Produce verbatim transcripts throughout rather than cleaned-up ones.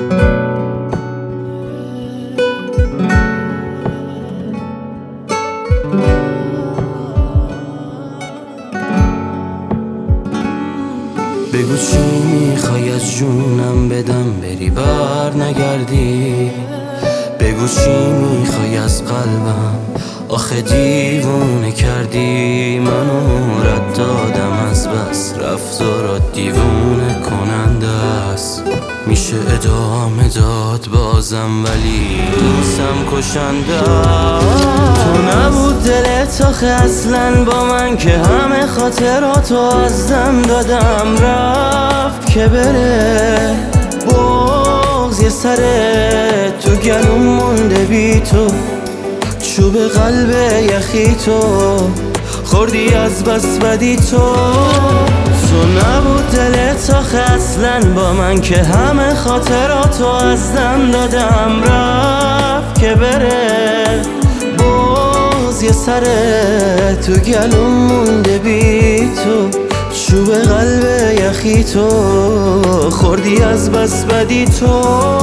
بگو چی میخوای از جونم بدم بری بر نگردی. بگو چی میخوای از قلبم آخه دیوونه کردی. منو رد دادم از بس رفتارات دیوونه کننده است. میشه ادامه داد بازم ولی دوستم کشنده. تو نبود دلت آخه اصلا با من که همه خاطراتو از دم دادم. رفت که بره بغض یه سره تو گلوم مونده بی تو. چوب قلب یخی تو خوردی از بس بدی تو. تو نبود دلت آخه اصلا با من که همه خاطراتو از دم دادم. رفت که بره باز یه سره تو گلوم مونده بی تو. چوب قلب یخی تو خوردی از بس بدی تو.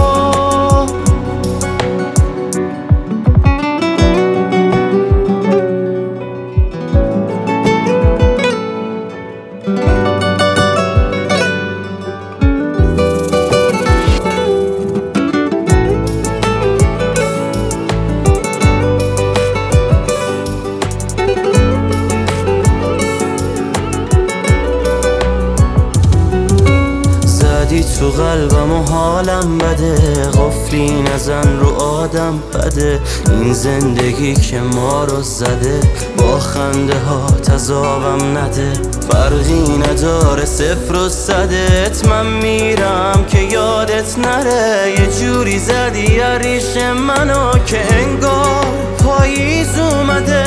تو قلبم و حالم بده قفلی نزن رو آدم بده. این زندگی که ما رو زده با خنده ها تذابم نده. فرقی نداره صفر و صدت من میرم که یادت نره. یه جوری زدی ریش منو که انگار پاییز اومده.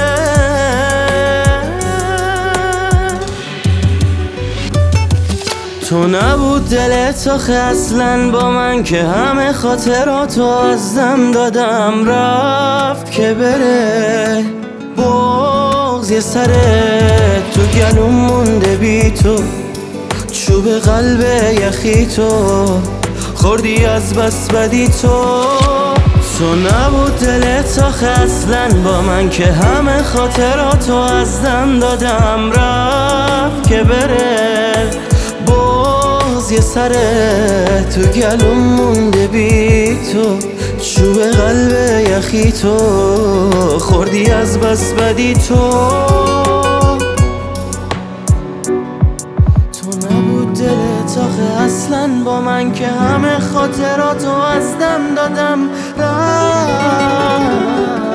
تو نبود دلت آخه اصلا با من که همه خاطراتو از دم دادم. رفت که بره بغض یه سره تو گلوم مونده بی تو. چوب قلب یخی تو خوردی از بس بدی تو. تو نبود دلت آخه اصلا با من که همه خاطراتو از دم دادم. رفت که بره یه سره تو گلوم مونده بی تو. چوب قلب یخی تو خوردی از بس بدی تو. تو نبود دلت آخه اصلا با من که همه خاطراتو از دم دادم. رفت